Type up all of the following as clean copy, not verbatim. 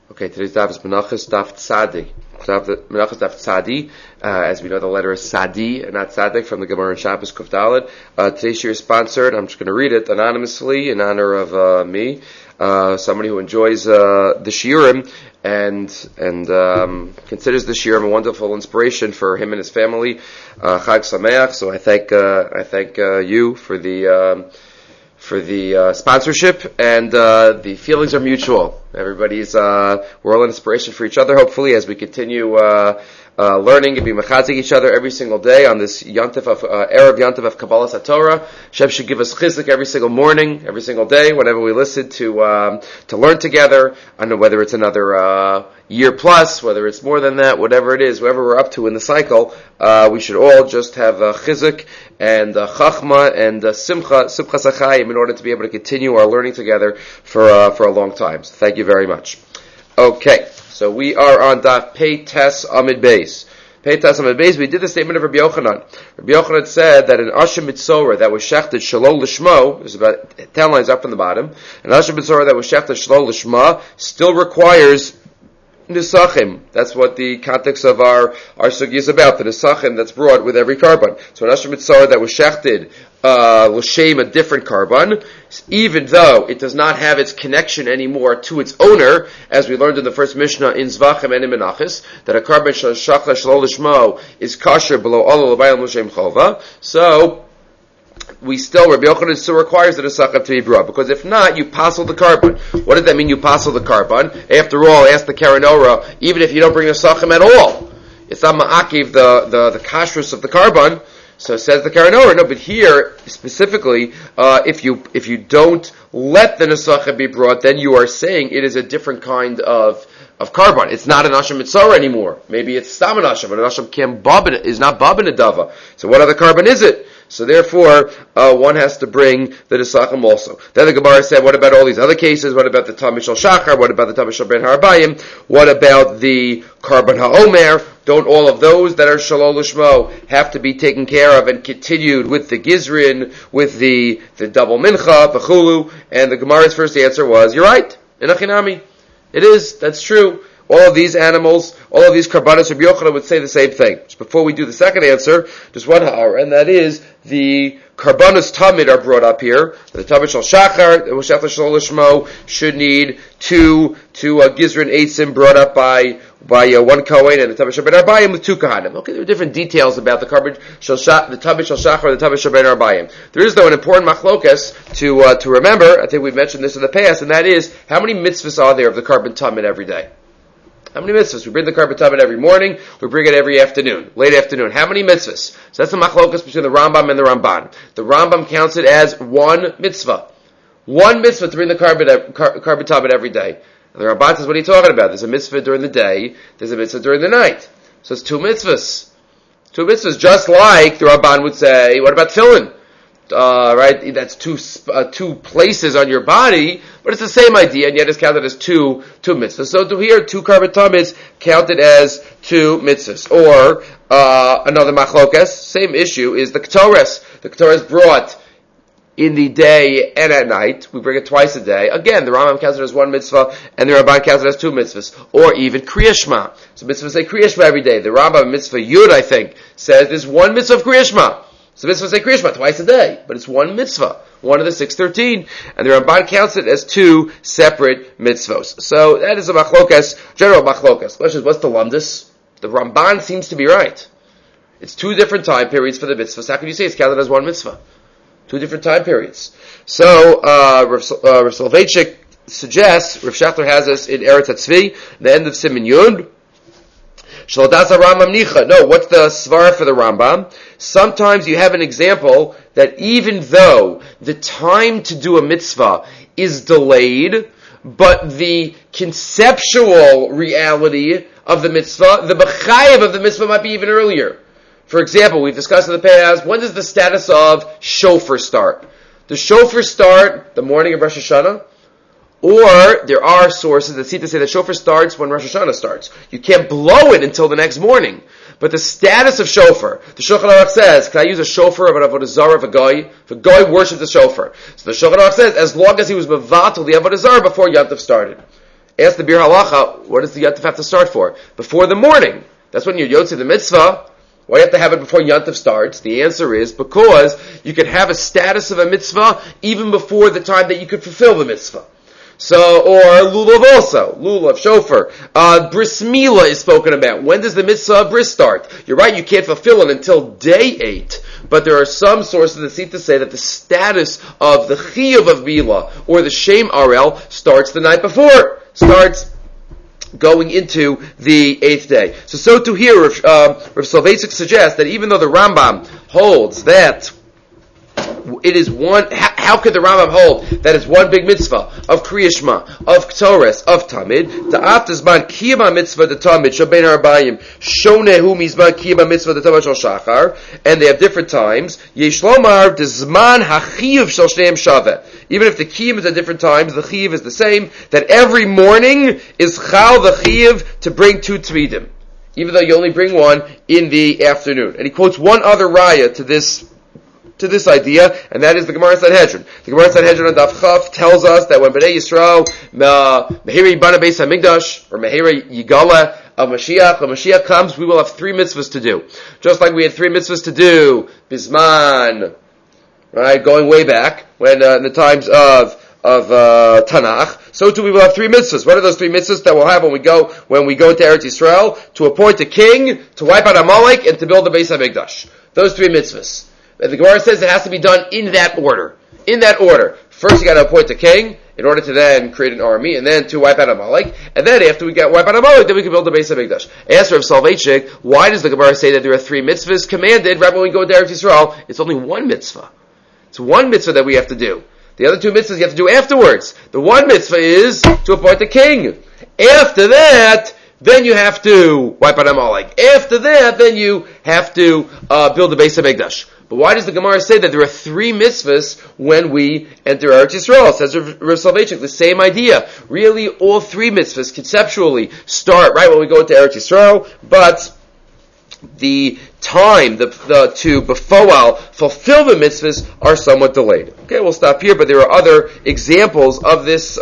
Okay, today's daf is Menachos Daf Tzadi. Menachos Daf Tzadi, as we know, the letter is Sadi and not Tzadik from the Gemara in Shabbos Kuf Daled. Today's shir is sponsored. I'm just going to read it anonymously in honor of me, somebody who enjoys the shiurim and considers the shiurim a wonderful inspiration for him and his family. Chag Sameach. So I thank you for the sponsorship, and the feelings are mutual. Everybody's we're all an inspiration for each other, hopefully, as we continue learning and be mechazik each other every single day on this Yontif of Erev Yontif of Kabbalah Satorah. Hashem should give us chizuk every single morning, every single day, whenever we listen to learn together. I don't know whether it's another year plus, whether it's more than that, whatever it is, whatever we're up to in the cycle, we should all just have chizuk and chachma and simcha sachayim in order to be able to continue our learning together for a long time. So thank you very much. Okay, so we are on Daf Pei Tes Amid Beis. Pei Tes Amid Beis, we did the statement of Rabbi Yochanan. Rabbi Yochanan said that an Asher Mitzorah that was shechted Shalol Lishmo, there's about 10 lines up from the bottom, an Asher Mitzorah that was shechted Shalol Lishma still requires Nisachim. That's what the context of our sugi is about, the Nisachim that's brought with every carbon. So an Asher Mitzorah that was shechted l'shem, a different carbon, even though it does not have its connection anymore to its owner, as we learned in the first Mishnah in Zvachim and in Menachos, that a carbon shachla shalol lishmo is kosher below all l'bayim l'shem cholva. So Rabbi Yochanan still requires the Nesachim to be brought, because if not, you passel the carbon. What does that mean, you passel the carbon? After all, ask the Karen Orah, even if you don't bring Nesachim at all, it's not ma'akiv the kashrus of the carbon. So says the Karen Orah, no, but here, specifically, if you don't let the Nesachim be brought, then you are saying it is a different kind of carbon. It's not an Asham Mitzorah anymore. Maybe it's Stam an Asham, but an Asham is not Babin Adava. So what other carbon is it? So therefore, one has to bring the Nesachim also. Then the Gemara said, what about all these other cases? What about the Tamid Shel Shachar? What about the Tamid Shel Ben Harabayim? What about the Carbon HaOmer? Don't all of those that are Shalol Lishmo have to be taken care of and continued with the Gizrin, with the double Mincha, the Chulu? And the Gemara's first answer was, you're right, in Achinami. It is, that's true. All of these animals, all of these karbanos, Rabbi Yochanan would say the same thing. Just before we do the second answer, just one ha'ar, and that is the karbanos tamid are brought up here. The tamid shel shachar, the shachar shel lishmo, should need two gizrin eitzim brought up by one kohen, and the tamid shel ben arbayim with two kahanim. Okay, there are different details about the tamid shel shachar, the tamid shel ben arbayim. There is though an important machlokas to remember. I think we've mentioned this in the past, and that is how many mitzvahs are there of the carbon tamid every day? How many mitzvahs? We bring the carbon tamid every morning. We bring it every afternoon, late afternoon. How many mitzvahs? So that's the machlokas between the Rambam and the Ramban. The Rambam counts it as one mitzvah. One mitzvah to bring the carbon tamid every day. And the Ramban says, what are you talking about? There's a mitzvah during the day. There's a mitzvah during the night. So it's two mitzvahs. Two mitzvahs, just like the Ramban would say, what about tefillin? Right? That's two places on your body, but it's the same idea, and yet it's counted as two mitzvahs. So to here, two carbon tamids counted as two mitzvahs. Or another machlokas, same issue, is the ketores. The ketores brought in the day and at night. We bring it twice a day. Again, the Rambam counts it as one mitzvah, and the Ramban counts it as two mitzvahs. Or even Kriya Shema. So mitzvahs say Kriya Shema every day. The Rambam mitzvah Yud, I think, says there's one mitzvah of Kriya Shema. So mitzvahs say Kriya Shema twice a day, but it's one mitzvah, one of the 613, and the Ramban counts it as two separate mitzvos. So that is a machlokas, general machlokas. Question is, what's the lumdus? The Ramban seems to be right. It's two different time periods for the mitzvahs. How can you say it's counted as one mitzvah? Two different time periods. So Rav Soloveitchik suggests, Rav Shachter has us in Eretz HaTzvi, the end of Siman Yud. No, what's the svara for the Rambam? Sometimes you have an example that even though the time to do a mitzvah is delayed, but the conceptual reality of the mitzvah, the b'chayev of the mitzvah might be even earlier. For example, we've discussed in the past, when does the status of shofar start? Does shofar start the morning of Rosh Hashanah? Or there are sources that seem to say that shofar starts when Rosh Hashanah starts. You can't blow it until the next morning. But the status of shofar, the Shulchan Aruch says, can I use a shofar of an avodah zarah of a goy? If a goy worships the shofar. So the Shulchan Aruch says, as long as he was mevatel the avodah zarah before Yom Tov started. Ask the Bir Halacha, what does the Yantif have to start for? Before the morning. That's when you're Yotze the mitzvah. Why do you have to have it before Yantif starts? The answer is because you could have a status of a mitzvah even before the time that you could fulfill the mitzvah. So, or lulav also, lulav, shofar. Bris Milah is spoken about. When does the mitzvah of bris start? You're right, you can't fulfill it until day 8. But there are some sources that seem to say that the status of the chiyuv of Milah or the Shem Arel starts the night before. Starts going into the 8th day. So to here, Rav Soloveitchik suggests that even though the Rambam holds that it is one, how could the Rambam hold that it's one big mitzvah of Kriya Shema, of Ktores, of Tamid? Ta'af zman kiyama mitzvah de Tamid shabein harbayim shonehu mizman kiyama mitzvah de Tamid shel Shachar, and they have different times. Yesh lomar de zman hachiyuv shel shneim shaveh. Even if the kiyum is at different times, the chiyuv is the same. That every morning is chal the chiyuv to bring 2 tvidim, even though you only bring one in the afternoon. And he quotes one other raya to this idea, and that is the Gemara Sanhedrin. The Gemara Sanhedrin on Daf Chaf tells us that when Bnei Yisrael Mehiri Bana Beis HaMikdash, or Mehiri Yigala of Mashiach, when Mashiach comes, we will have 3 mitzvahs to do. Just like we had 3 mitzvahs to do, Bisman, right, going way back, when in the times of Tanakh, so too we will have 3 mitzvahs. What are those 3 mitzvahs that we'll have when we go into Eretz Yisrael? To appoint a king, to wipe out Amalek, and to build the Beis HaMikdash. Those 3 mitzvahs. The Gemara says it has to be done in that order. In that order. First you got to appoint a king, in order to then create an army, and then to wipe out Amalek, and then after we wipe out Amalek, then we can build the Beis HaMikdash. Ask Rav Soloveitchik, why does the Gemara say that there are 3 mitzvahs commanded right when we go into Eretz Yisrael? It's only 1 mitzvah. It's 1 mitzvah that we have to do. The other 2 mitzvahs you have to do afterwards. The 1 mitzvah is to appoint a king. After that, then you have to wipe out Amalek. After that, then you have to build the Beis HaMikdash. But why does the Gemara say that there are 3 mitzvahs when we enter Eretz Yisrael? It says Rav Soloveitchik, the same idea. Really, all 3 mitzvahs conceptually start right when we go into Eretz Yisrael, but the time to befoal, fulfill the mitzvahs are somewhat delayed. Okay, we'll stop here, but there are other examples of this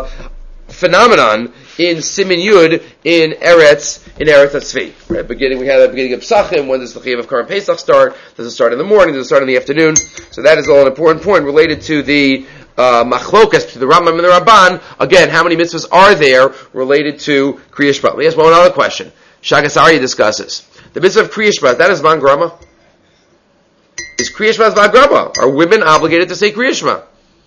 phenomenon in Siman Yud in Eretz HaTzvi. Right, we had the beginning of Pesachim. When does the Chiyuv of Karim Pesach start? Does it start in the morning? Does it start in the afternoon? So that is all an important point related to the machlokas, to the Rambam and the Ramban. Again, how many mitzvahs are there related to Kriya Shema? Let me ask one other question. Shagas Aryeh discusses the mitzvah of Kriya Shema. That is Zman Grama. Is Kriya Shema Zman Grama? Are women obligated to say Kriya Shema?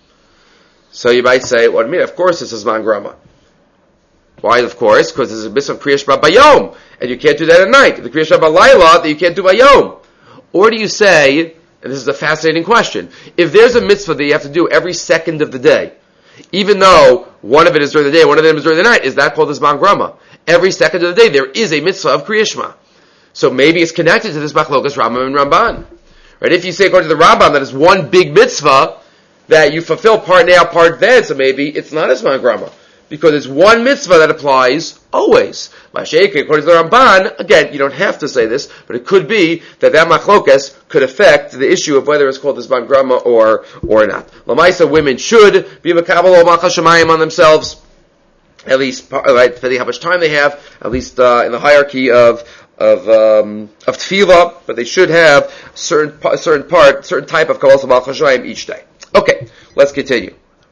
So you might say, what do you mean? Of course it's a Zman Grama. Why, of course? Because there's a mitzvah of Kriya Shema Bayom, and you can't do that at night. The Kriya Shema Balayla that you can't do Bayom. Or do you say, and this is a fascinating question, if there's a mitzvah that you have to do every second of the day, even though one of it is during the day, one of them is during the night, is that called a Zman Grama? Every second of the day there is a mitzvah of Kriya Shema. So maybe it's connected to this Machlokas Rambam and Ramban. Right? If you say according to the Rambam that is one big mitzvah that you fulfill part now, part then, so maybe it's not a Zman Grama. Because it's one mitzvah that applies always. Masha'ik, according to the Ramban, again, you don't have to say this, but it could be that machlokas could affect the issue of whether it's called the Zman Grama or not. Lamaisa, women should be makabel or machal shemayim on themselves, at least, right, depending how much time they have, at least in the hierarchy of tefillah, but they should have certain type of kabbalah machal shemayim each day. Okay, let's continue.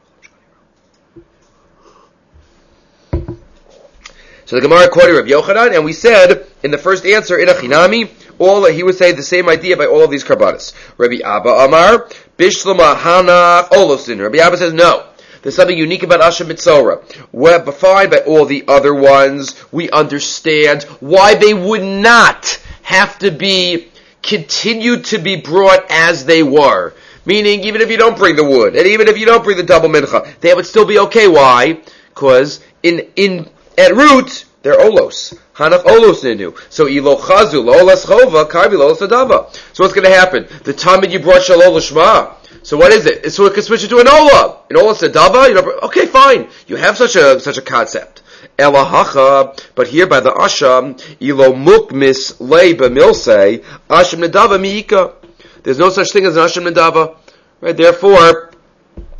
So the Gemara quoted Rabbi Yochanan, and we said in the first answer in Achinami, he would say the same idea by all of these karbanos. Rabbi Abba Amar, Bishlama Hanach Olosin. Rabbi Abba says no. There's something unique about Asher Mitzorah. We're fine by all the other ones. We understand why they would not have to be continued to be brought as they were. Meaning, even if you don't bring the wood, and even if you don't bring the double mincha, they would still be okay. Why? Because at root, they're olos. Hanach olos nenu. So ilo chazu lo olas chova karvi lo olas adava. So what's going to happen? The tamid you brought shalol l'shma. So what is it? So it can switch it to an ola. An olas adava. Okay, fine. You have such a concept. Elahacha, but here by the asham ilo mukmis lei b'milsei asham nedava miika. There's no such thing as an asham nedava. Right? Therefore,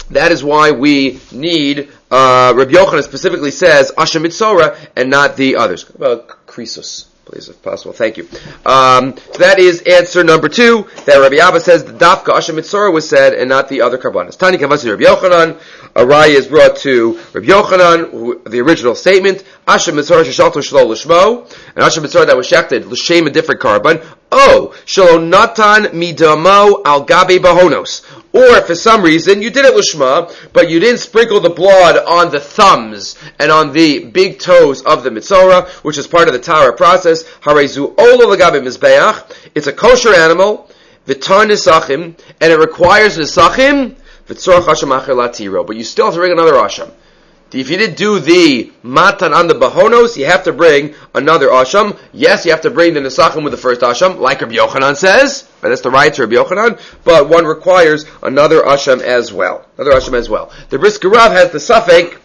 That is why we need, Rabbi Yochanan specifically says, Asher Mitzora, and not the others. What about Krisos, please, if possible? Thank you. So that is answer number 2, that Rabbi Abba says the Dafka Asher Mitzora was said, and not the other Karbanas. Tani Kavasi Rabbi Yochanan, a raya is brought to Rabbi Yochanan, the original statement, Asher Mitzora Sheshalto Shlo Lishmo, and Asher Mitzora that was shechted, L'Shem a different carbon, Shelo Natan Midamo Al Gabe Bahonos. Or, for some reason, you did it Lishma, but you didn't sprinkle the blood on the thumbs and on the big toes of the Mitzora, which is part of the Tara process. Harezu Ola Lagabe Mizbeach. It's a kosher animal, V'tar Nisachim, and it requires Nisachim, V'tzorach Asham Acher Latiro. But you still have to bring another Asham. If you didn't do the matan on the bahonos, you have to bring another asham. Yes, you have to bring the nesachim with the first asham, like Rabbi Yochanan says. But that's the right to Rabbi Yochanan. But one requires another asham as well. The Brisker Rav has the suffix.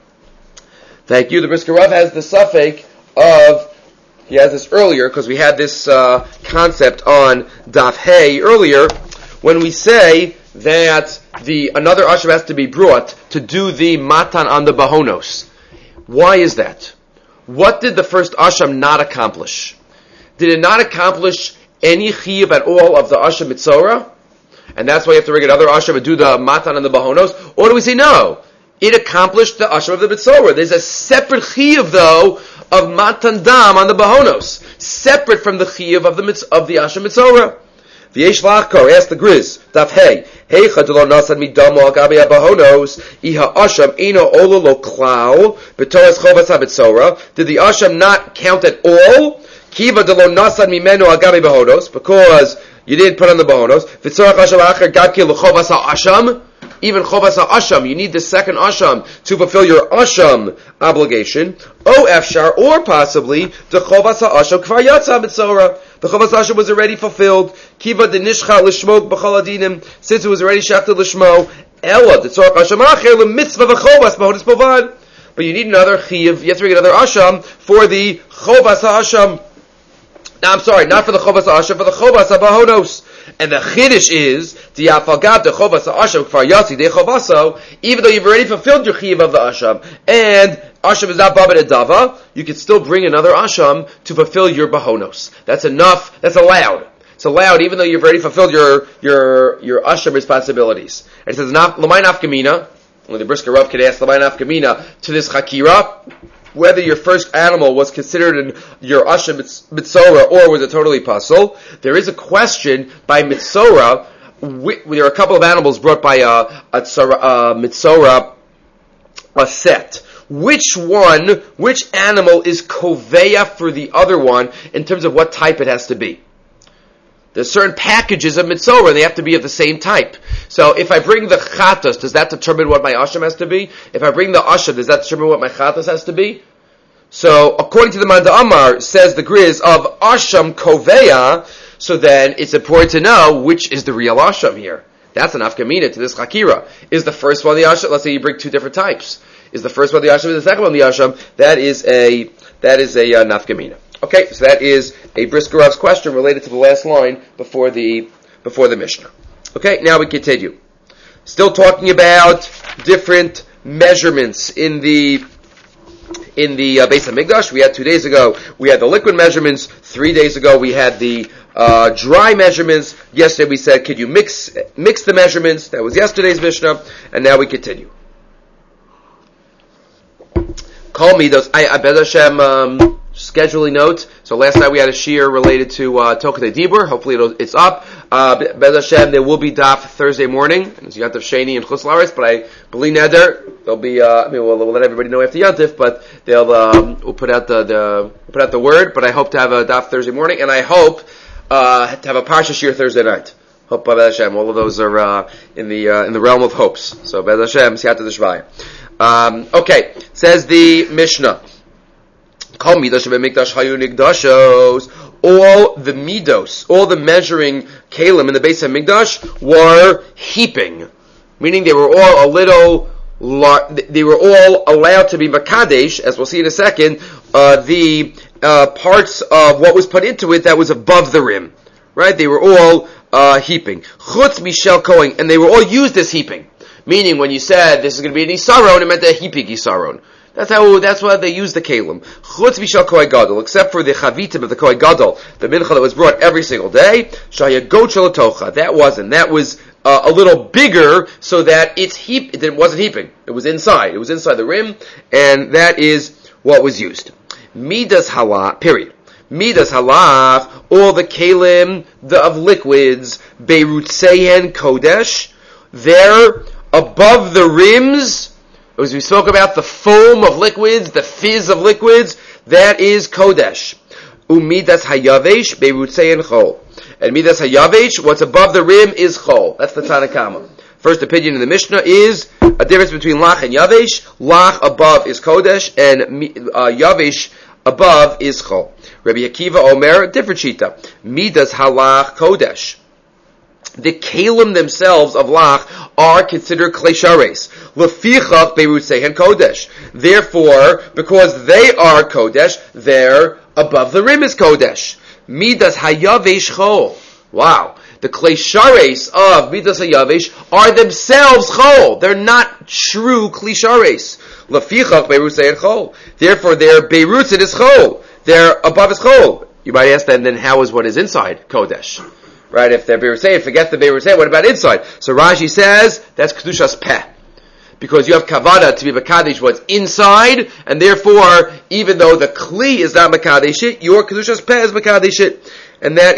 Thank you. The Brisker Rav has the suffix of. He has this earlier because we had this concept on Daf Hey earlier when we say that another asham has to be brought to do the matan on the bahonos. Why is that? What did the first asham not accomplish? Did it not accomplish any chiyuv at all of the asham mitzora? And that's why you have to bring another asham and do the matan on the bahonos? Or do we say no? It accomplished the asham of the mitzora. There's a separate chiyuv though of matan dam on the bahonos, separate from the chiyuv of the asham mitzora. V'yesh lachkor, ask the Griz, Daf Hey, Heicha delo nasan midamo al gabe bahonos, iha asham eno olo lo klau, b'toras chovas ha-mitzora. Did the asham not count at all? Kiva delo nasan mimeno al gabe bahonos, because you didn't put on the bahonos. V'tzorach asham acher gabki l'chovas ha-asham. Even chovas ha-asham, you need the second asham to fulfill your asham obligation. O efshar, or possibly, the chovas ha-asham kvar yatsa mitzora. The chovas ha-asham was already fulfilled. Kiva de nishcha l'shmo b'chol adinim, since it was already shafted l'shmo. Ella, the tzorach asham acher, l'mitzvah v'chovas b'hodis bovad. But you need another chiv, you have to bring another asham for the chovas ha-asham. Now, I'm sorry, not for the chovas ha-asham, for the chovas ha-bahonos. And the chiddush is the afagad the chovas ha'asham kfar yasi de chovaso. Even though you've already fulfilled your chiyuv of the asham, and asham is not babad edava, you can still bring another asham to fulfill your bahonos. That's enough. That's allowed. It's allowed, even though you've already fulfilled your asham responsibilities. And it says l'may nafkamina. Only the Brisker Rav could ask l'may nafkamina to this chakira, whether your first animal was considered in your asham mitzora or was it totally pasul. There is a question by mitzora. There are a couple of animals brought by a mitzora, a set. Which animal is koveya for the other one in terms of what type it has to be? There's certain packages of mitzora, and they have to be of the same type. So if I bring the chatas, does that determine what my asham has to be? If I bring the asham, does that determine what my chatas has to be? So according to the Manda Amar, says the Griz of asham koveya, so then it's important to know which is the real asham here. That's an afkamina to this chakira. Is the first one the asham? Let's say you bring two different types. Is the first one the asham? Is the second one the asham? That is a nafkamina. Okay, so that is a Brisker Rav's question related to the last line before the Mishnah. Okay, now we continue. Still talking about different measurements in the Beis HaMikdash. We had 2 days ago, we had the liquid measurements. 3 days ago, we had the dry measurements. Yesterday we said, could you mix the measurements? That was yesterday's Mishnah, and now we continue. Call me those. I bet Hashem. Scheduling note. So last night we had a shiur related to Tokatei Dibur. Hopefully it's up. Bez Hashem, there will be daf Thursday morning. It's Yantif Sheni and Chus Laretz, but I believe neder there'll be. We'll let everybody know after Yantif, but they'll we'll put out the word. But I hope to have a daf Thursday morning, and I hope to have a parsha shiur Thursday night. Hope Bez Hashem. All of those are in the realm of hopes. So Bez Hashem, Siyata D'Shvaya. Okay, says the Mishnah. All the midos, all the measuring kalim in the Beis HaMikdash were heaping, meaning they were all they were all allowed to be makadesh, as we'll see in a second, the parts of what was put into it that was above the rim, right? They were all heaping. Chutz mishel kohen, and they were all used as heaping. Meaning, when you said this is going to be an isaron, it meant a heaping isaron. That's why they use the kalim. Chutz v'shal kohen gadol, except for the chavitim of the kohen gadol, the mincha that was brought every single day. Shaya goat shalatocha. That was a little bigger, so that it wasn't heaping. It was inside. It was inside the rim, and that is what was used. Midas halach. Period. Midas halach. All the kalim of liquids, beirutzehen kodesh. They're above the rims. As we spoke about the foam of liquids, the fizz of liquids, that is kodesh. Umidas hayavesh beirutzein chol. And midas hayavesh, what's above the rim is chol. That's the Tanakama. First opinion in the Mishnah is a difference between lach and yavesh. Lach above is kodesh, and yavesh above is chol. Rabbi Akiva Omer, different shita. Midas halach kodesh. The kalim themselves of lach are considered kleshares. Lefichach berutzehen kodesh. Therefore, because they are kodesh, they're above the rim is kodesh. Midas hayavesh chol. Wow. The kleshares of midas hayavesh are themselves chol. They're not true kleshares. Lefichach berutzehen chol. Therefore, their berutzin is chol. They're above is chol. You might ask then how is what is inside kodesh? Right, if they're Beirusei, forget the Beirusei, what about inside? So Rashi says, that's Kedushas Peh. Because you have Kavana to be Makadesh what's inside, and therefore, even though the Kli is not Makadesh it, your Kedushas Peh is Makadesh it. And that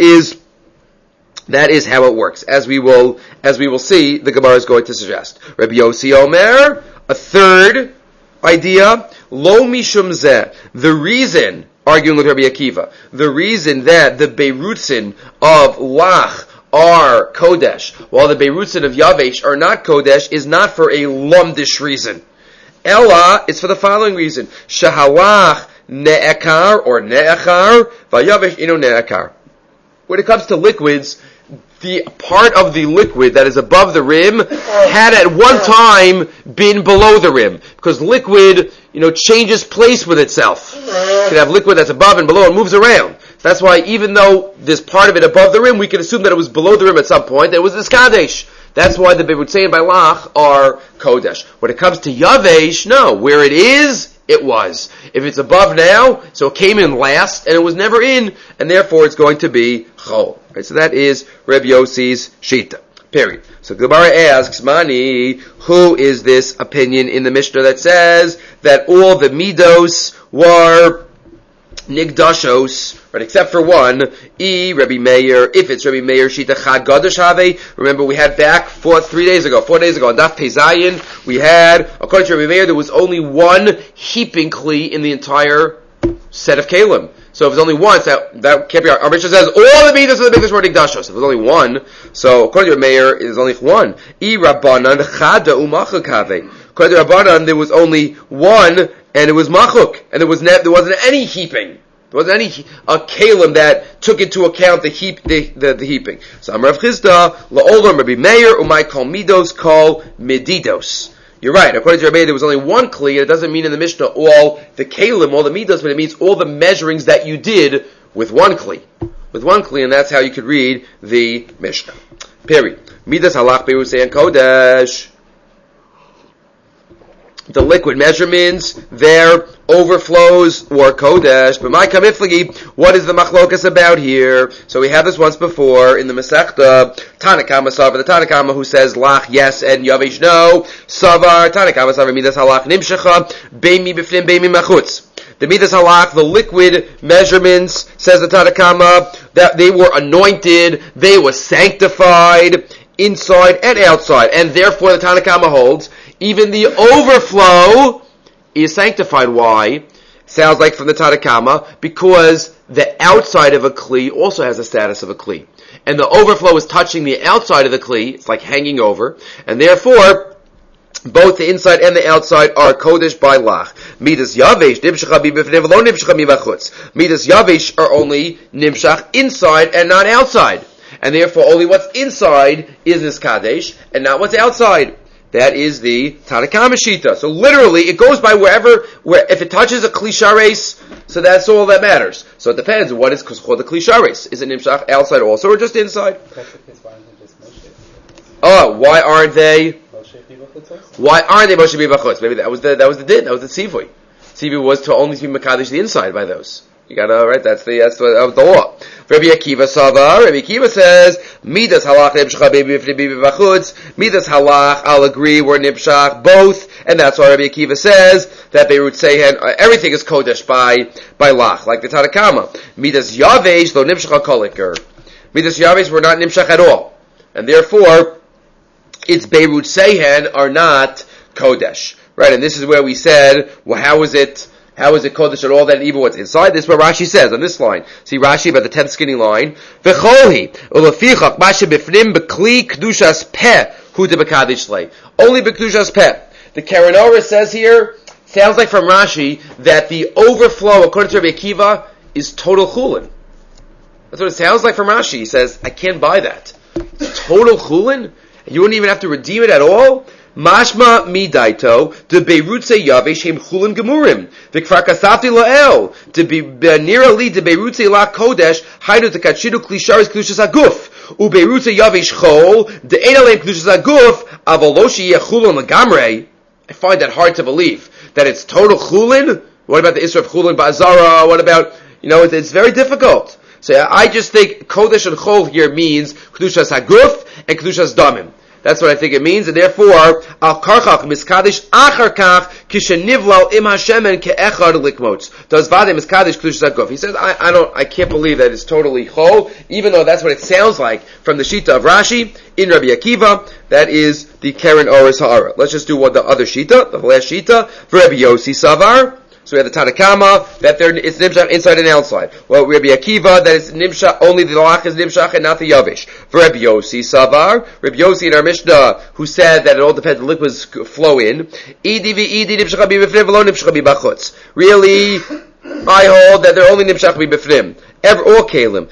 is how it works. As we will see, the Gemara is going to suggest. Rabbi Yossi Omer, a third idea, Lo Mishum Zeh, the reason, arguing with Rabbi Akiva, the reason that the Beirutzin of Lach are Kodesh, while the Beirutzin of Yavesh are not Kodesh, is not for a lumdish reason. Ella, it's for the following reason. Shahalach ne'ekar, or ne'echar, v'yavesh inu ne'ekar. When it comes to liquids, the part of the liquid that is above the rim had at one time been below the rim. Because liquid, changes place with itself. You can have liquid that's above and below and moves around. So that's why even though there's part of it above the rim, we can assume that it was below the rim at some point. It was Iskadesh. That's why the Beirutzein by Lach are Kodesh. When it comes to Yavesh, no. Where it is, it was. If it's above now, so it came in last, and it was never in, and therefore it's going to be Chol. Right, so that is Reb Yossi's Shita. Period. So Gemara asks, Mani, who is this opinion in the Mishnah that says that all the Midos were Nigdashos, right, except for one, Rabbi Meir, if it's Rabbi Meir, Shita Chad Gadosh Have. Remember we had back 4 days ago, on Daf Pezayin, we had, according to Rabbi Meir, there was only one heaping kli in the entire set of Kalim. So if there's only one, that can't be our Mishnah says, all the Midas of the Mikdash were Nigdashos. If there's only one, so according to Rabbi Meir, there's only one. Rabbanan Chada Umachuk Have. According to Rabbanan, there was only one, and it was machuk, and there wasn't any heaping. There wasn't any a kalim that took into account the heaping. So Amar Rav Chisda la'olam Rabbi Meir umay kol midos kol medidos. You're right. According to Rabbi Meir, there was only one kli, and it doesn't mean in the Mishnah all the kalim, all the midos, but it means all the measurings that you did with one kli. With one kli, and that's how you could read the Mishnah. Period. Midas halach beirusei and kodesh. The liquid measurements, their overflows or kodesh. But my kamiflagi, what is the machlokas about here? So we had this once before in the Masechta. Tanakama Savar, the Tanakama who says lach yes and yavish no. Savar, Tanakama Savar, midas halach nimshecha, beimi b'fnim, beimi machutz. The midas halach, the liquid measurements, says the Tanakama, that they were anointed, they were sanctified, inside and outside. And therefore the Tanakama holds, even the overflow is sanctified. Why? Sounds like from the Tanakama, because the outside of a kli also has the status of a kli. And the overflow is touching the outside of the kli, it's like hanging over, and therefore, both the inside and the outside are kodesh by lach. Midas yavesh, nimshach b'bifnei v'lo nimshach mibachutz. Midas yavesh are only nimshach inside and not outside. And therefore only what's inside is niskadesh, and not what's outside. That is the Tanakama Shita. So literally, it goes by where if it touches a klishares, so that's all that matters. So it depends, what is called the klishares? Is it nimshach outside also, or just inside? Why Why aren't they? Why aren't they Moshe B'Chutz? Maybe that was the din. That was the tzivui. Tzivui was to only be mekadesh the inside by those. You gotta, right? That's the law. Rabbi Akiva Sava. Rabbi Akiva says, Midas halach nibshach b'chutz. Midas halach, I'll agree, we're nibshach, both. And that's why Rabbi Akiva says that Beirut Sehen, everything is kodesh by lach, like the Tanakama. Midas yavesh lo nibshach koliker. Midas yavesh were not nibshach at all. And therefore, its Beirut Sehen are not kodesh. Right? And this is where we said, well, how is it kodesh at all that evil what's inside? This is what Rashi says on this line. See Rashi about the 10th skinny line. V'cholhi ulefichach ma shebifnim bekli kedushas peh hu de bekadesh lei. Only bekedushas peh. The Karen Orah says here, sounds like from Rashi, that the overflow according to Rabbi Akiva is total chulin. That's what it sounds like from Rashi. He says, I can't buy that. It's total chulin? You wouldn't even have to redeem it at all? Mashma midaito de beirutze yavesh hem chulin gemurim the kfar kasafti lael de nira li de beirutze la kodesh haydu de kachidu klisharis klushas aguf u beirutze yavesh chol de enalem klushas aguf avoloshi yechulin lagamrei. I find that hard to believe that it's total chulin. What about the Isra of chulin ba'azara? What about it's very difficult. So I just think kodesh and chol here means klushas aguf and klushas damim. That's what I think it means, and therefore, al karchach miskadish achar kach kishenivlal im hashemen keechad likmots. Does vade miskadish klush zaguf? He says, I can't believe that it's totally chol, even though that's what it sounds like from the shita of Rashi in Rabbi Akiva. That is the Karen Oris Ha'ara. Let's just do the other shita, the last shita for Rabbi Yossi Savar. So we have the Tanakama, that it's nimshach inside and outside. Well, Rabbi Akiva, that it's nimshach, only the lach is nimshach and not the yavish. For Rabbi Yossi Savar, Rabbi Yossi in our Mishnah, who said that it all depends, the liquids flow in. Really, I hold that they're only nimshach b'bifnim. All kalim.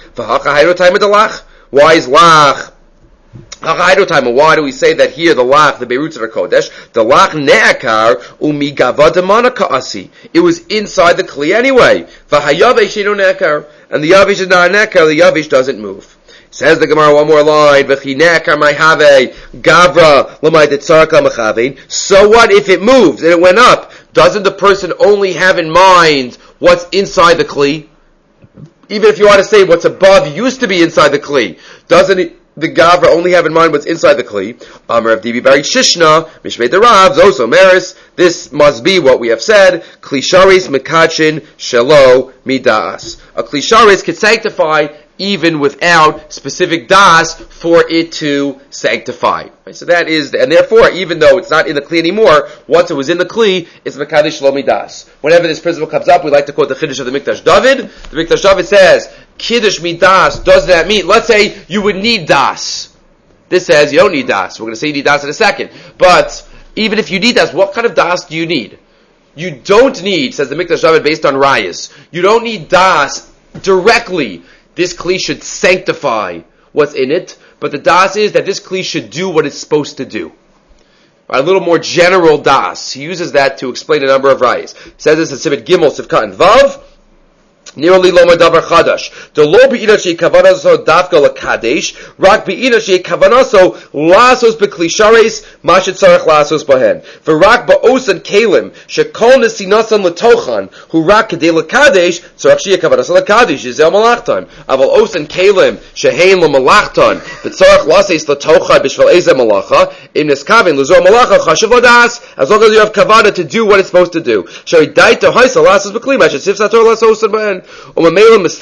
Why is lach? Why do we say that here the lach, the beirutz are kodesh? The lach ne'akar umigava demanaka asi. It was inside the kli anyway. V'hayavish eno ne'akar, and the yavish is not ne'akar. The yavish doesn't move. Says the Gemara one more line. V'chi ne'akar ma'have gavra l'may detzarka m'chavein. So what if it moved and it went up? Doesn't the person only have in mind what's inside the kli? Even if you want to say what's above used to be inside the kli, doesn't the Gavra only have in mind what's inside the Kli? Amar of Divi Bari Shishna, Mishmei the Rav, Zoso Meris. This must be what we have said. Klisharis Mekachin Shelo Midas. A Klisharis could sanctify even without specific das for it to sanctify. Right? So that is, and therefore, even though it's not in the Kli anymore, once it was in the Kli, it's Mekadesh Shelo Midas. Whenever this principle comes up, we like to quote the Chiddush of the Mikdash David. The Mikdash David says, Kiddush midas, does that mean, let's say you would need das. This says you don't need das. We're going to say you need das in a second. But even if you need das, what kind of das do you need? You don't need, says the Mikdash David based on Rayas, you don't need das directly. This kli should sanctify what's in it, but the das is that this kli should do what it's supposed to do. A little more general das. He uses that to explain a number of Rayas. Says this in Sivit Gimel, Sivkat and Vav. Nearly loma davar chadash. The lo beina she kavanaso dafka lakadesh. Rak beina she kavanaso lasos beklishares mashet tzarich lasos bahen. V'rak ba'osan kalim shekol nesinasan letochan hu rak kedei lakadesh tzarich she kavanaso lakadesh. Yizel malachtan. Aval osan kalim shehein lo malachtan v'tzarich lases letochan b'shvel eze malacha im neskavin lezor malacha chashav ladas. As long as you have kavana to do what it's supposed to do. Shari daita haisa lasos bekli mashet sif sator lasosan bahen. And this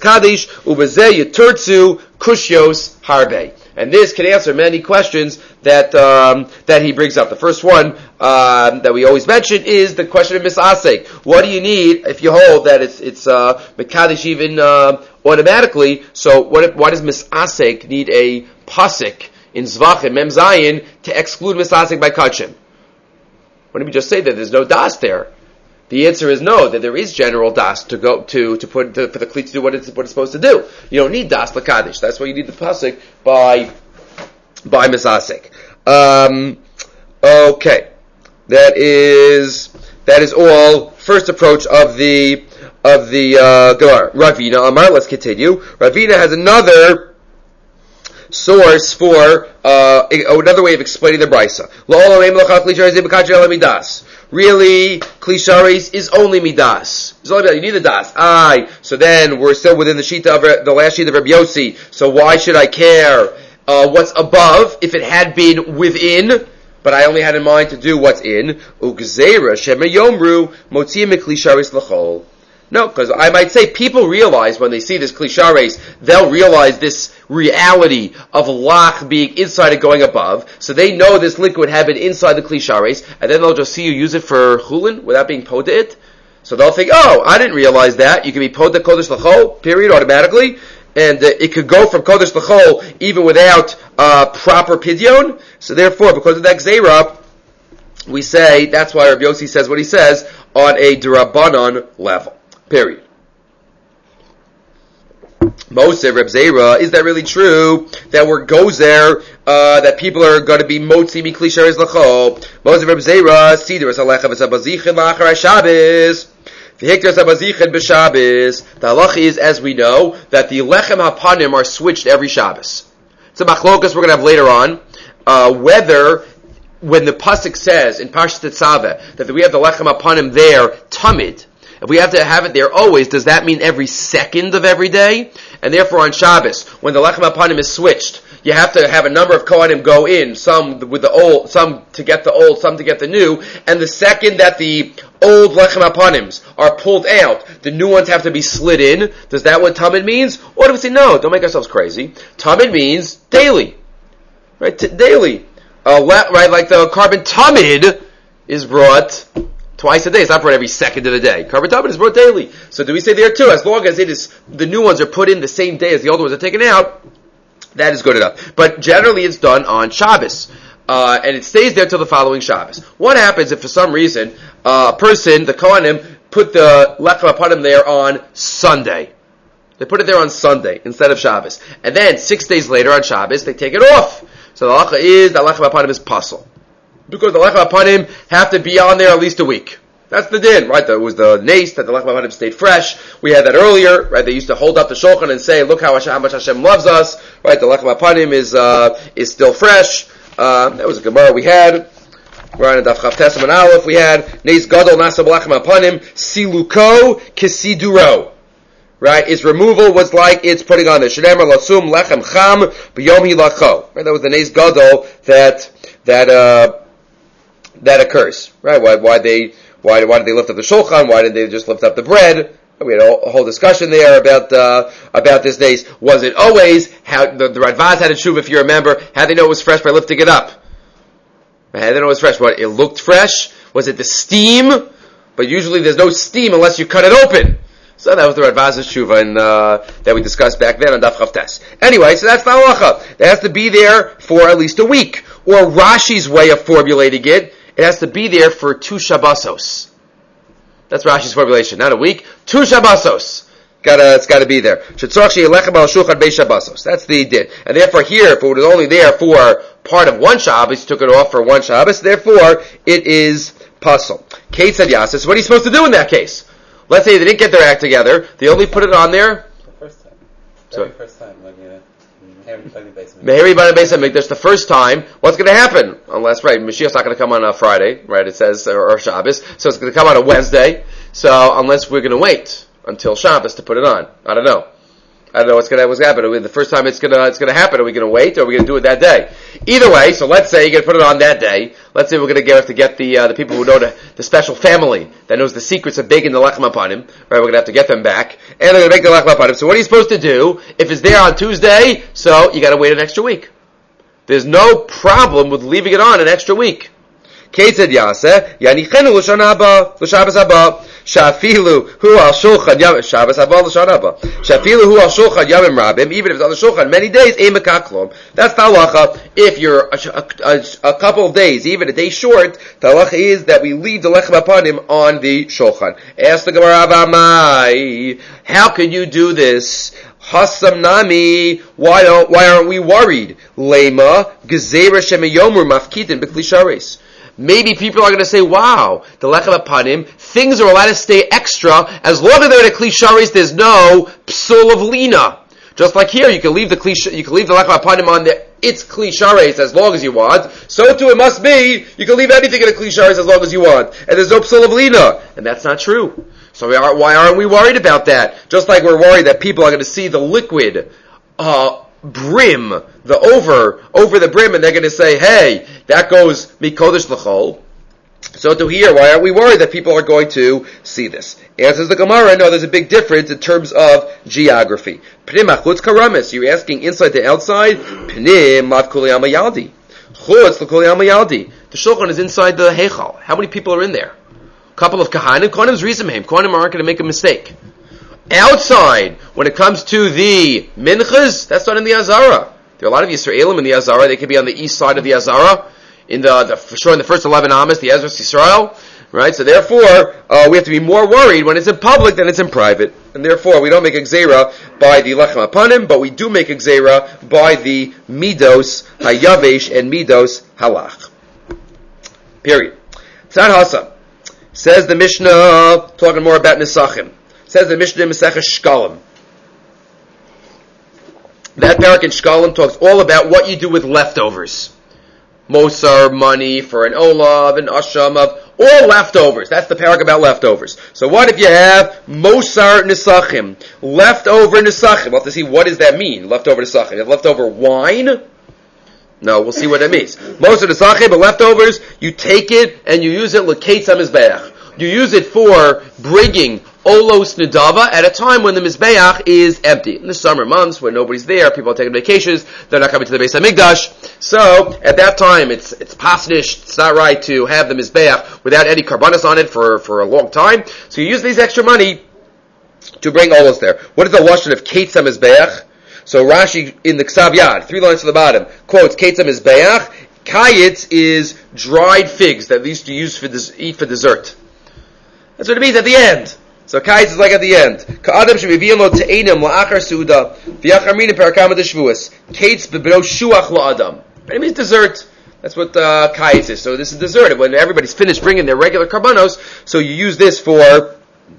can answer many questions that he brings up. The first one that we always mention is the question of misasek. What do you need if you hold that it's mekadesh even automatically? So why does misasek need a pasik in Zvachim Mem Zayin to exclude misasek by kachim? Why don't we just say that there's no das there? The answer is no, that there is general das to go to put for the kli to do what it's supposed to do. You don't need das l'kadosh. That's why you need the pasuk by misasek. Okay, that is all. First approach of the Gemara. Ravina Amar. Let's continue. Ravina has another source for another way of explaining the brisa. Really, klisharis is only midas. It's only midas. You need the das. So then we're still within the shita of the last shita of Rabbi Yossi. So why should I care what's above if it had been within? But I only had in mind to do what's in. Ugzeira shema yomru motzim klisharis lachol. No, because I might say people realize when they see this klishares, they'll realize this reality of lach being inside and going above. So they know this liquid had been inside the klishares, and then they'll just see you use it for chulin without being poda it. So they'll think, oh, I didn't realize that. You can be poda kodesh l'chol, period, automatically. And it could go from kodesh l'chol even without proper pidyon. So therefore, because of that gzeira, we say, that's why Rabbi Yossi says what he says on a d'Rabbanan level. Period. Moshe Reb Zera, is that really true that we're gozer that people are going to be motzi mikli sheres lachol? Moshe Reb Zera, sidur es alecha v'sabazichin lachar Shabbos. V'hiktar sabazichin b'Shabbos. The halacha is, as we know, that the lechem hapanim are switched every Shabbos. It's a machlokas we're going to have later on, whether when the pasuk says in Parshas Tetzaveh that we have the lechem hapanim there tamid. If we have to have it there always, does that mean every second of every day? And therefore on Shabbos, when the lechem hapanim is switched, you have to have a number of kohanim go in, some with the old, some to get the old, some to get the new, and the second that the old lechem hapanims are pulled out, the new ones have to be slid in. Does that what tamid means? Or do we say, no, don't make ourselves crazy. Tamid means daily. Right? Daily. Right, like the carbon tamid is brought twice a day. It's not brought every second of the day. Carbon tamid is brought daily. So do we say there too, as long as it is, the new ones are put in the same day as the old ones are taken out, that is good enough. But generally it's done on Shabbos. And it stays there till the following Shabbos. What happens if for some reason, a person, the Kohanim, put the lechem hapanim there on Sunday? They put it there on Sunday instead of Shabbos. And then 6 days later on Shabbos, they take it off. So the halacha is that lechem hapanim is pasul. Because the lechem hapanim have to be on there at least a week. That's the din, right? It was the nace that the lechem hapanim stayed fresh. We had that earlier, right? They used to hold up the shulchan and say, look how much Hashem loves us, right? The lechem hapanim is still fresh. That was a Gemara we had. Right in Daf Chav Tes Amud Aleph we had Neis Gadol Nasa B'Lechem Hapanim Siluko Kisiduro. Right, its removal was like it's putting on the Shneimar Lasum Lechem Cham B'Yom Hilacho. Right, that was the Neis Gadol that occurs. Right, why did they lift up the shulchan? Why didn't they just lift up the bread? We had a whole discussion there about this days. Was it always how the Radvaz had a shuv, if you remember? How they know it was fresh by lifting it up? How they know it was fresh? What, it looked fresh? Was it the steam? But usually there's no steam unless you cut it open. So that was the Radvaz's shuva that we discussed back then on Daf Chav Tes. Anyway, so that's the halacha. It has to be there for at least a week. Or Rashi's way of formulating it, it has to be there for 2 Shabbosos. That's Rashi's formulation. Not a week. 2 Shabbosos. It's gotta be there. That's the din. And therefore here, if it was only there for part of one Shabbos, took it off for one Shabbos, therefore it is pasul. Kate said Yasis, what are you supposed to do in that case? Let's say they didn't get their act together, they only put it on there. The first time. Very first time. Like, Meheri B'nai Beis Hamikdash, that's the first time. What's going to happen? Unless, right, Mashiach's not going to come on a Friday, right, it says, or Shabbos, so it's going to come on a Wednesday, so unless we're going to wait until Shabbos to put it on. I don't know what's going to happen. The first time it's going to happen, are we going to wait, or are we going to do it that day? Either way, so let's say you're going to put it on that day. Let's say we're going to have to get the people who know the special family that knows the secrets of baking the lechem hapanim. Right, we're going to have to get them back, and they're going to make the lechem hapanim. So what are you supposed to do if it's there on Tuesday? So you got to wait an extra week. There's no problem with leaving it on an extra week. Ketzad Yaseh Yanichenu l'shana haba l'Shabbos haba shafilu hu al shulchan yom Shabbos haba l'shana haba shafilu hu al shulchan yomim rabim, even if it's on the shulchan many days ein mekaklom. That's the halacha. If you're a couple of days, even a day short, the halacha is that we leave the lechem hapanim on the shulchan. Ask the Gemara Avamai, how can you do this? Hasam nami, why aren't we worried? Lema gezerah shemiyomur mafkitin b'klishares. Maybe people are going to say, wow, the lechem hapanim, things are allowed to stay extra as long as they're in a klisharis, there's no psul of lina. Just like here, you can leave the lechem apanim on its kli shares as long as you want. So too it must be, you can leave anything in a kli shares as long as you want. And there's no psul of lina. And that's not true. So why aren't we worried about that? Just like we're worried that people are going to see the liquid brim, the over the brim, and they're going to say, hey, that goes mikodesh l'chol. So to here, why aren't we worried that people are going to see this? Answers the Gemara, no, there's a big difference in terms of geography. Pnim achutz karamis, you're asking inside to outside. Pnim lav kuli amayaldi. Chutz l'kuli amayaldi. The shulchan is inside the heichal. How many people are in there? A couple of kahanim. Kohanim's rizimheim. Kohanim aren't going to make a mistake. Outside, when it comes to the minchas, that's not in the Azara. There are a lot of Yisraelim in the Azara. They could be on the east side of the Azara. For sure in the first 11 Amos, the Ezras Yisrael, right? So therefore, we have to be more worried when it's in public than it's in private. And therefore, we don't make a gzeira by the lechem apanim, but we do make a gzeira by the midos hayavesh and midos halach. Period. Tzad Hasa. Says the Mishnah, talking more about Nisachim. Says the Mishnah in Masechah Shkalim. That parak in Shkalim talks all about what you do with leftovers. Mosar, money for an olav, an asham of all leftovers. That's the parak about leftovers. So what if you have Mosar Nisachim, leftover Nisachim? We'll have to see what does that mean, leftover Nisachim. You have leftover wine? No, we'll see what that means. Mosar Nisachim, but leftovers, you take it and you use it l'keitz hamizbeach. You use it for bringing Olos Nidava at a time when the Mizbeach is empty. In the summer months, when nobody's there, people are taking vacations, they're not coming to the Beis HaMikdash. So, at that time, it's pasnish, it's not right to have the Mizbeach without any karbanos on it for a long time. So you use these extra money to bring Olos there. What is the lashon of Keitz HaMizbeach? So Rashi, in the Ksav Yad, 3 lines to the bottom, quotes Keitz HaMizbeach. Kayitz is dried figs that they used to eat for dessert. That's what it means at the end. So kayitz is like at the end. Ka'adam she'viviim lo te'enim la'achar su'uda v'yachar minim perakam adeshvuas kaitz bebro shuach la'adam. It means dessert. That's what kayitz is. So this is dessert. When everybody's finished bringing their regular karbanos, so you use this for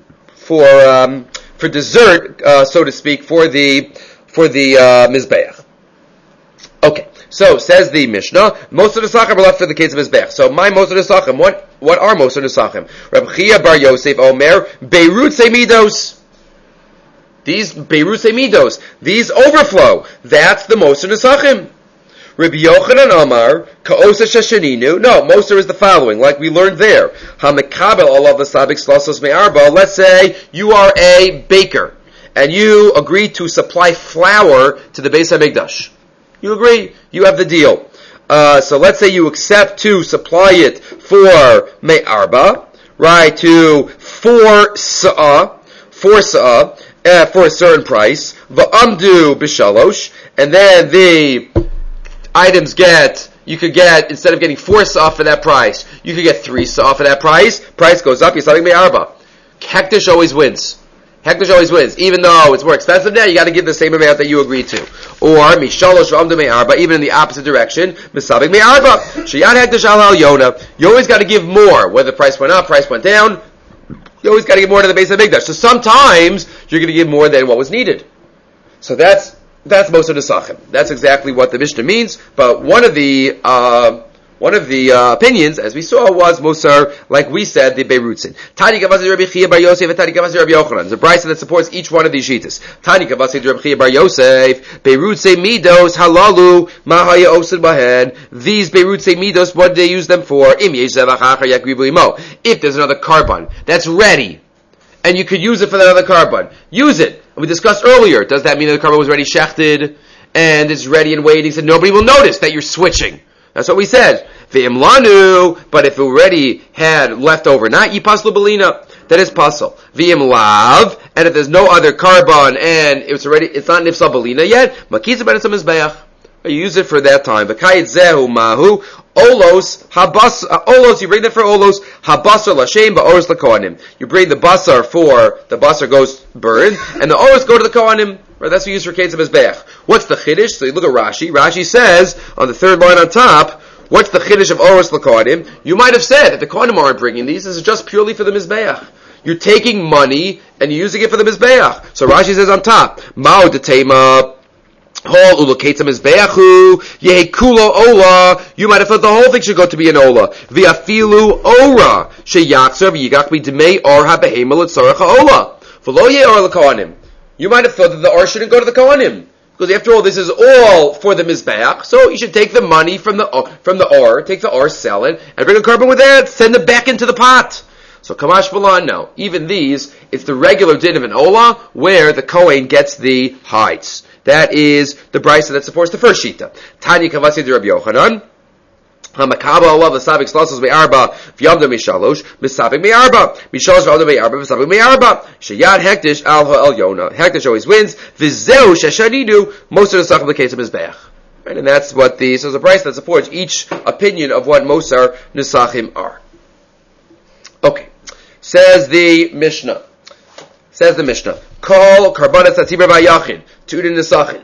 dessert, so to speak, for the mizbeach. Okay. So, says the Mishnah, most of the Sachim are left for the case of Mizbeach. So, most of the Sachim, what are most of the Sachim? Reb Chia bar Yosef Omer, Beirut Midos. These Beirut Midos, these overflow. That's the most of the Sachim. Rabbi Yochanan Amar, Ka'osa Shashaninu. No, Moser is the following, like we learned there. HaMekabel alav v'sabik slasos me'arba. Let's say you are a baker, and you agree to supply flour to the Beis HaMikdash. You agree? You have the deal. So let's say you accept to supply it for me'arba, right, to 4 sa'ah, for a certain price, va'amdu b'shalosh, and then the items you could get, instead of getting 4 sa'ah for that price, you could get 3 sa'ah for that price. Price goes up, you're selling me'arba. Hektish always wins. Hektish always wins. Even though it's more expensive now, you got to give the same amount that you agreed to. Or mishalosh v'amdu me'arba, even in the opposite direction, misabik me'arba. Sheyad hektish al yona. You always got to give more. Whether the price went up, price went down, you always got to give more to the Beis HaMikdash. So sometimes you're going to give more than what was needed. So that's most of the Sachim. That's exactly what the Mishnah means. But one of the opinions, as we saw, was Mosar, like we said, the Beirutzin. Tani Kavasi Rabbi Chia bar Yosef and Tani Kavasi Rabbi Yochanan. There's a brisa that supports each one of these shitas. Tani Kavasi Rabbi Chia bar Yosef, Beirutze Midos Halalu Mahaya Osid Bahen. These Beirutze Midos, what do they use them for? If there's another carbon that's ready, and you could use it for that other carbon, use it. And we discussed earlier, does that mean that the carbon was already shechted, and it's ready and waiting, so nobody will notice that you're switching? That's what we said. Ve'im lanu, but if it already had leftover, not yipaslu belina, that is pasul. Ve'im lav, and if there's no other carbon and it's not nifsal belina yet, makitza b'netzam mizbeach. You use it for that time. V'kayit zehu mahu olos habas olos. You bring that for olos habasar lashem ba'oros lakohanim. You bring the basar for the basar goes burned, and the oros go to the kohanim. Right, that's what you use for Keitz HaMizbeach. What's the chiddush? So you look at Rashi. Rashi says on the third line on top, what's the chiddush of oros lakohanim? You might have said that the kohanim aren't bringing these. This is just purely for the Mizbeach. You're taking money and you're using it for the Mizbeach. So Rashi says on top, Mao detema. You might have thought the whole thing should go to be an ola. V'afilu ora sheyachzer v'yigach b'dmei or habehema l'tzorach ha'ola. V'lo ye or l'kohanim. You might have thought that the or shouldn't go to the kohanim, because after all, this is all for the mizbeach. So you should take the money from the or, take the or, sell it, and bring a carbon with that. Send it back into the pot. So Kamash Balan, no. Even these, it's the regular din of an ola where the kohen gets the hides. That is the brisa that supports the first shita. Tanya Kavasi de Rabbi Yochanan. Hamakaba Allah v'sabik slasos me'arba v'yamda mishalosh v'sabik me'arba mishalosh v'yamda me'arba v'sabik me'arba sheyad hektish al ha'el yona. Hektish always wins. V'zeu sheshanidu most of the sach of the case of Mizbeach. Right, and that's what so there's a brisa that supports each opinion of what Mosar Nesachim are. Okay. Says the Mishnah. Call karbanas atibra v'yachin. Tudin nesachin.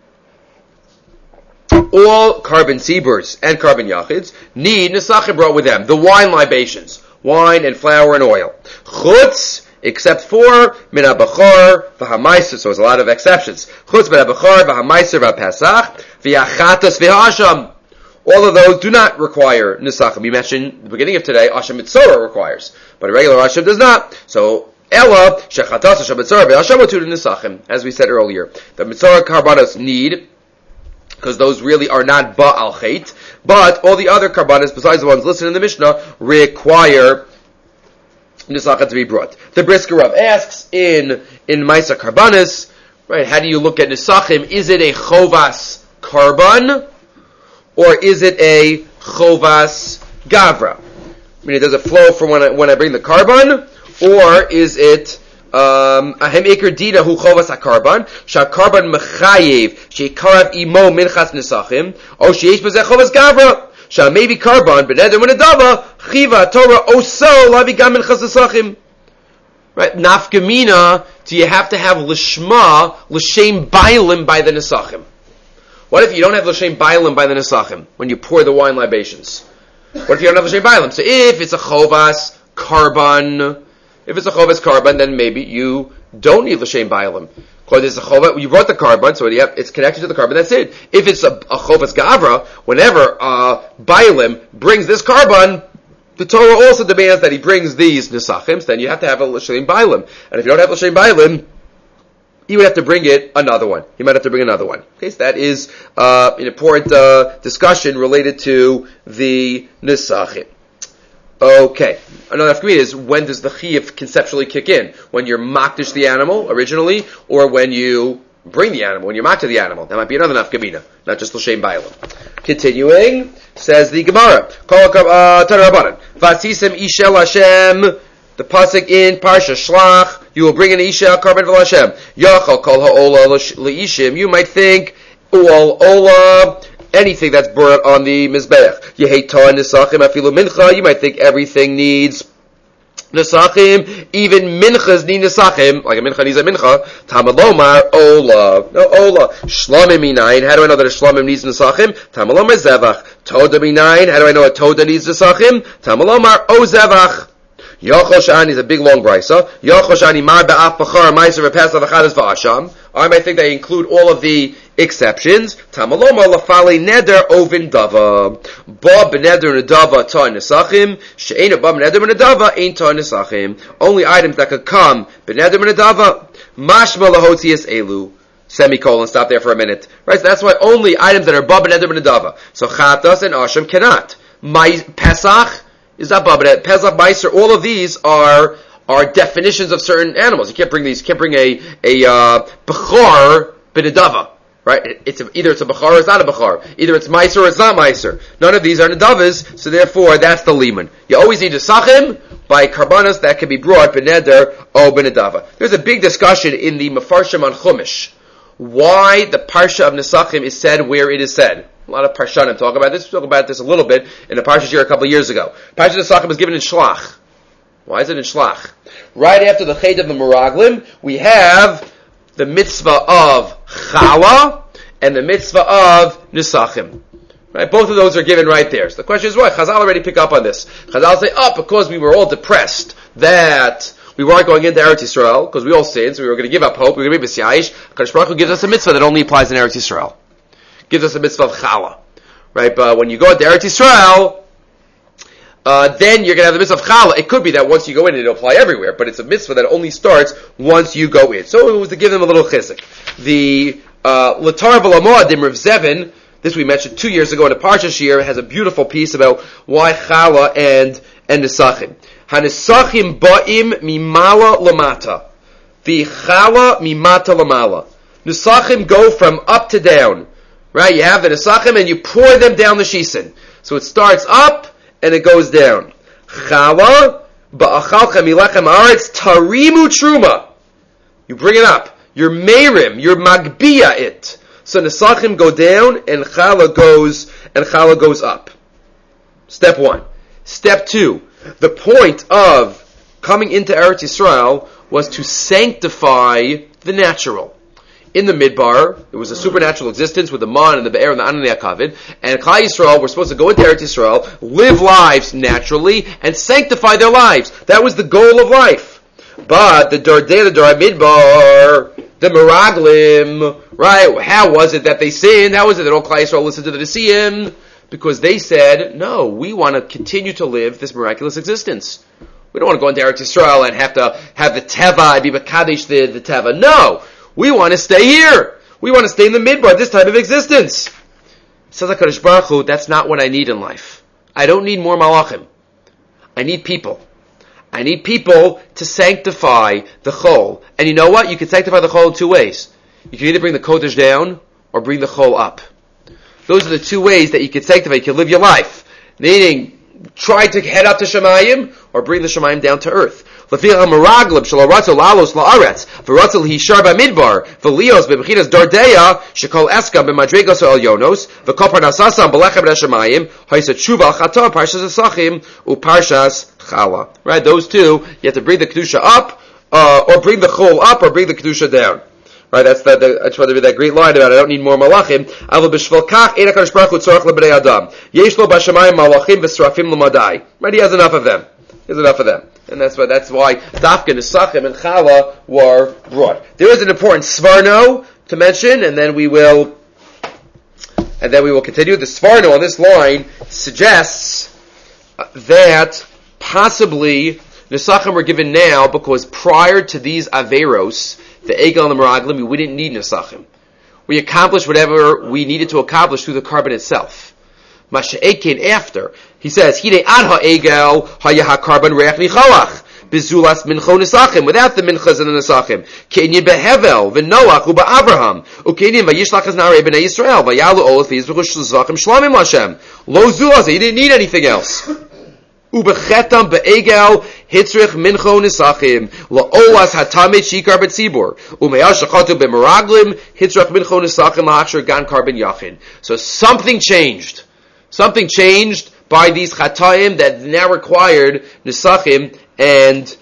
All carbon tziburs and carbon yachids need nesachim brought with them. The wine libations. Wine and flour and oil. Chutz, except for min habachar v'hamaiser. So there's a lot of exceptions. Chutz min habachar v'hamaiser v'pasach v'yachatas v'hasham. All of those do not require nesachim. We mentioned at the beginning of today, Asham Mitzorah requires, but a regular Asham does not. So, Ella, Shechatas Asham Mitzorah, Asham Otud Nesachim, as we said earlier. The Mitzorah Karbanos need, because those really are not Ba'al Chait, but all the other Karbanos, besides the ones listed in the Mishnah, require Nesachim to be brought. The Brisker Rav asks in Maisa Karbanos, right, how do you look at Nesachim? Is it a Chovas Karban? Or is it a chovas gavra? I mean, does it flow from when I bring the carbon? Or is it ahem iker dina hu chovas ha-carbon? Sha-carbon mechayev sheikarav imo minchas nesachim o sheish bezeh chovas gavra. Sha-maybe carbon beneder menedava chiva Torah oso lavi gam minchas nesachim. Right? Nafkamina, do you have to have lishma, l'shem bailim by the nesachim? What if you don't have l'shem bailim by the nesachim when you pour the wine libations? What if you don't have l'shem bailim? So if it's a chovas carbon, then maybe you don't need l'shem bailim. Because it's a chovas, you brought the carbon, so it's connected to the carbon. That's it. If it's a chovas gavra, whenever bailim brings this carbon, the Torah also demands that he brings these nesachims. Then you have to have a l'shem bailim, and if you don't have l'shem bailim, he would have to bring another one. He might have to bring another one. Okay, so that is an important discussion related to the nesachim. Okay, another nafkamina is, when does the chiyuv conceptually kick in? When you're makdish the animal originally, or when you bring the animal, when you're makdish the animal? That might be another nafkamina, not just l'shem bailam. Continuing, says the Gemara, Tanarabanan, Vasisem ishel Hashem. The pasuk in Parsha Shlach, you will bring an isha carbon v'l Hashem. Yachal kol ha'ola leishim. You might think all ola, anything that's brought on the mizbeach. Yeheita nesachim afilu mincha. You might think everything needs nesachim. Even minchas need nesachim. Like a mincha needs a mincha. Tamalomar ola. No ola. Shlomim minayin. How do I know that a shlomim needs nesachim? Tamalomar zevach. Toda minayin. How do I know a toda needs nesachim? Tamalomar o zevach. Yochel Shani is a big long brisa. Yochel Shani mar ba'af b'char ma'aser v'pesach v'chadas v'asham. I might think they include all of the exceptions. Tamaloma lafali neder ovin dava. Ba b'neder nedava ta nesachim. She'ena ba b'neder nedava ain't ta nesachim. Only items that could come b'neder nedava. Mashma lahotzias elu. Semicolon. Stop there for a minute. Right. So that's why only items that are ba b'neder nedava. So chatas and asham cannot. Pesach is that Babad, Pesach, Meiser, all of these are definitions of certain animals. You can't bring these, you can't bring a Bechar B'nedava, right? Either it's a Bechar or it's not a Bechar. Either it's Meiser or it's not Meiser. None of these are Nedavas, so therefore that's the Liman. You always need a Sachim by Karbanos that can be brought B'neder or B'nedava. There's a big discussion in the Mefarshim on Chumash, why the Parsha of Nesachim is said where it is said. A lot of Parshanim talk about this. We talked about this a little bit in the Parsha here a couple of years ago. Parsha Nesachim was given in Shlach. Why is it in Shlach? Right after the Chet of the Meraglim, we have the mitzvah of Chala and the mitzvah of Nesachim. Right? Both of those are given right there. So the question is why? Chazal already pick up on this. Chazal say, because we were all depressed that we weren't going into Eretz Yisrael, because we all sinned, so we were going to give up hope, we were going to be B'Siyaish. HaKadosh Baruch Hu gives us a mitzvah that only applies in Eretz Yisrael. Gives us a mitzvah of Chala. Right? But when you go into Eretz Yisrael, then you're going to have the mitzvah of Chala. It could be that once you go in, it'll apply everywhere, but it's a mitzvah that only starts once you go in. So it was to give them a little chizuk. The L'Torah V'Lamoadim, Rav Zevin, this we mentioned 2 years ago in the Parsha Shir, has a beautiful piece about why Chala and Nesachim. HaNesachim ba'im mimala lamata. V'Chala mimata lamala. Nesachim go from up to down. Right? You have the Nesachim and you pour them down the Shisin. So it starts up and it goes down. Chala ba'achalchem ilechem aretz tarimu truma. You bring it up. You're meirim. You're magbiya it. So Nesachim go down and Chala goes up. Step 1. Step 2. The point of coming into Eretz Yisrael was to sanctify the natural. In the Midbar, it was a supernatural existence with the Man and the Be'er and the An and the Akavid, and Klal Yisrael were supposed to go into Eretz Yisrael, live lives naturally, and sanctify their lives. That was the goal of life. But the Dordei, the Dor Midbar, the Meraglim, right? How was it that they sinned? How was it that all Klal Yisrael listened to the Nesiim? Because they said, no, we want to continue to live this miraculous existence. We don't want to go into Eretz Yisrael and have to have the Teva and be Mekadesh the Teva. No! We want to stay here. We want to stay in the Midbar, this type of existence. Says HaKadosh Baruch Hu, that's not what I need in life. I don't need more malachim. I need people. I need people to sanctify the chol. And you know what? You can sanctify the chol in 2 ways. You can either bring the kodesh down or bring the chol up. Those are the 2 ways that you can sanctify. You can live your life. Meaning, try to head up to Shemayim or bring the Shemayim down to earth. Lefiach HaMeraglim shelo ratzu lalos la'aretz v'ratzu l'hishar b'midbar v'lios b'bechinas dordeya shekol eskam b'madregos ha'elyonos v'kol parnasasam b'lechem b'neshamayim ha'isa tshuva al-chata parshas Nesachim u'parshas Chala. Right, those 2, you have to bring the kedusha up, or bring the chol up, or bring the kedusha down. Right, that's I just want to read that great line about I don't need more malachim. Aval b'shvel kach ein HaKadosh Baruch Hu tzorach lebnei adam. Yesh lo b'shamayim malachim v'srafim l'madai. Right, he has enough of them. He has enough of them. And that's why Dafka, Nesachim, and Chala were brought. There is an important Svarno to mention, and then we will continue. The Svarno on this line suggests that possibly Nesachim were given now because prior to these Averos, the Egel and the Meraglim, we didn't need Nesachim. We accomplished whatever we needed to accomplish through the carbon itself. Masha'ekin after, he says, Hine adha egel hayaha carbon reach nicholach. Bizulas mincho nesachim, without the minchas and the nesachim. Kenyan behevel, v'noach, u'ba Abraham. U'kenyan v'yishlach az na'arei b'nei Yisrael, v'yalu olas v'yizbuchu sh'zachim shlamim Hashem. Lo zulaz, he didn't need anything else. U'bechetam be'egel hitzrich mincho nesachim. La'olas hatamit shikar b'tzibur. U'meyal shachatu b'meraglim, hitzrich mincho nesachim lahachshir gan carbon yachin. So something changed. Something changed by these chataim that now required nesachim and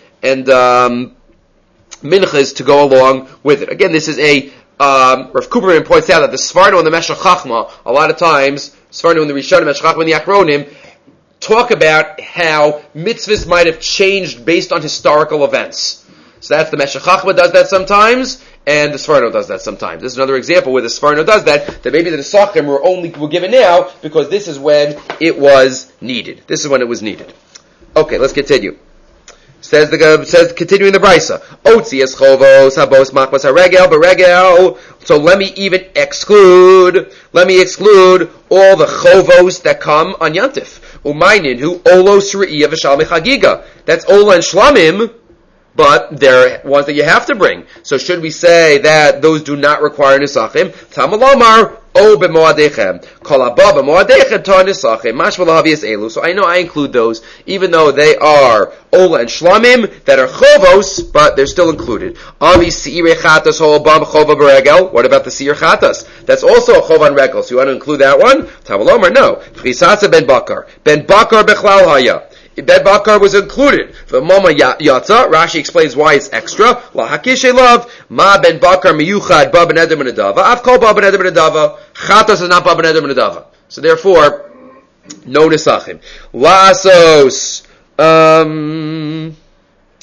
minchas to go along with it. Again, this is a Rav Kuperman points out that the Svarno and the Meshech Chachma, a lot of times Svarno and the Rishonim, Meshech Chachma and the Achronim, talk about how mitzvahs might have changed based on historical events. So that's the Meshech Chachma does that sometimes, and the Svarno does that sometimes. This is another example where the Svarno does that maybe the Nesachim were given now because this is when it was needed. This is when it was needed. Okay, let's continue. Says continuing the Brisa. Otzi es chovos habos machmas haregel beregel. So let me exclude all the chovos that come on Yantif. Umaynin hu olos re'iyah v'shalmi chagiga. That's ola and shlamim. But they're ones that you have to bring. So should we say that those do not require nisachim? Tamalomar o b'moadechem. Kol haba b'moadechem tar nisachim. Mashma lahavias elu. So I know I include those, even though they are ola and shlamim that are chovos, but they're still included. Avi seirei chatas ho'obam chova b'regel. What about the seir chatas? That's also a chov on regel. So you want to include that one? Tamalomar, no. Chisatza ben bakar. Ben bakar bechlal haya. Ben Bakar was included. For Mama Yatza, Rashi explains why it's extra. La Hakishe love, Ma Ben Bakar Miyuchad Ba Ben Eder Ben Adava. I've called Ba Ben Eder Ben Adava. Chatas is not Ba Ben Eder Ben Adava. So therefore, no Nesachim. Lasos,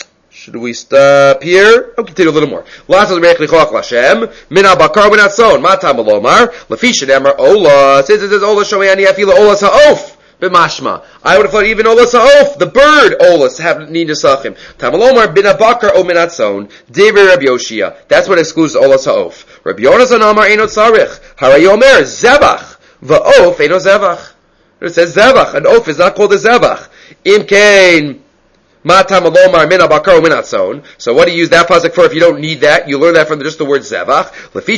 Should we stop here? I'll continue a little more. Lasas me'ech lichoach l'Hashem, min ha'bakar min hatzon, ma tam alomar, lefi shenemar ola, since it says ola shomeani afila ola sa'of, b'mashma. I would have thought even ola sa'of, the bird ola, have need nesachim. Tam alomar, bin ha'bakar o min hatzon, devi Rabbi Yoshia. That's what excludes ola sa'of. Rabbi Yonasan amar eino tzarich, harayomer, zevach, va'of eino zevach. It says zevach, an oaf is not called a zevach. Imkein, so what do you use that pasuk for if you don't need that? You learn that from just the word zevach.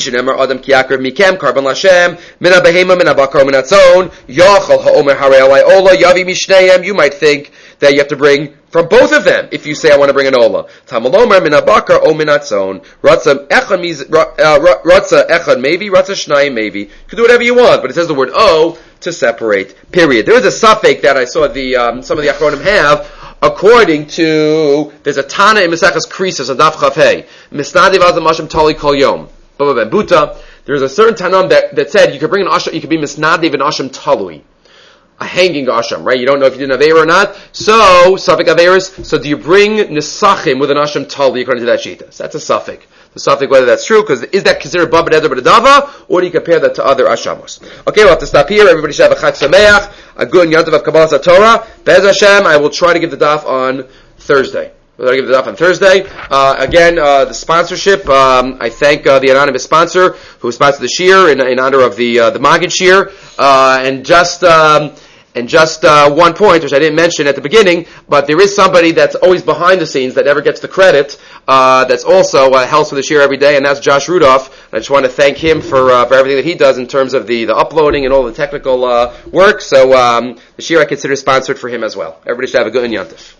You might think that you have to bring from both of them if you say I want to bring an ola. Tamalomar min abakar o min atzon. Ratza echad maybe, ratza shnayim maybe. You can do whatever you want, but it says the word o to separate. Period. There is a suffix that I saw some of the Achronim have. According to, there's a Tana in Mesechus Krisos on Daf Chaf Hey. Misnadiv azam asham tali kol yom. Buta. There's a certain Tanam that said you could bring an asham, you could be misnadiv an asham talui. A hanging asham, right? You don't know if you did an aveira or not. So, suffix aveiras. So do you bring nesachim with an asham tali according to that shita? So that's a suffix. The suffix, whether that's true, because is that considered baba neder b'nedava, or do you compare that to other ashamos? Okay, we'll have to stop here. Everybody should have a Chag Sameach, a good Yontav of Kabbalas HaTorah. Be'ez Hashem, I will try to give the daf on Thursday. Again, the sponsorship, I thank the anonymous sponsor who sponsored the shir in honor of the Maggid shir, and just one point, which I didn't mention at the beginning, but there is somebody that's always behind the scenes that never gets the credit, that's also helps with the shir every day, and that's Josh Rudolph. I just want to thank him for everything that he does in terms of the uploading and all the technical work. So the shir I consider sponsored for him as well. Everybody should have a good Yontif.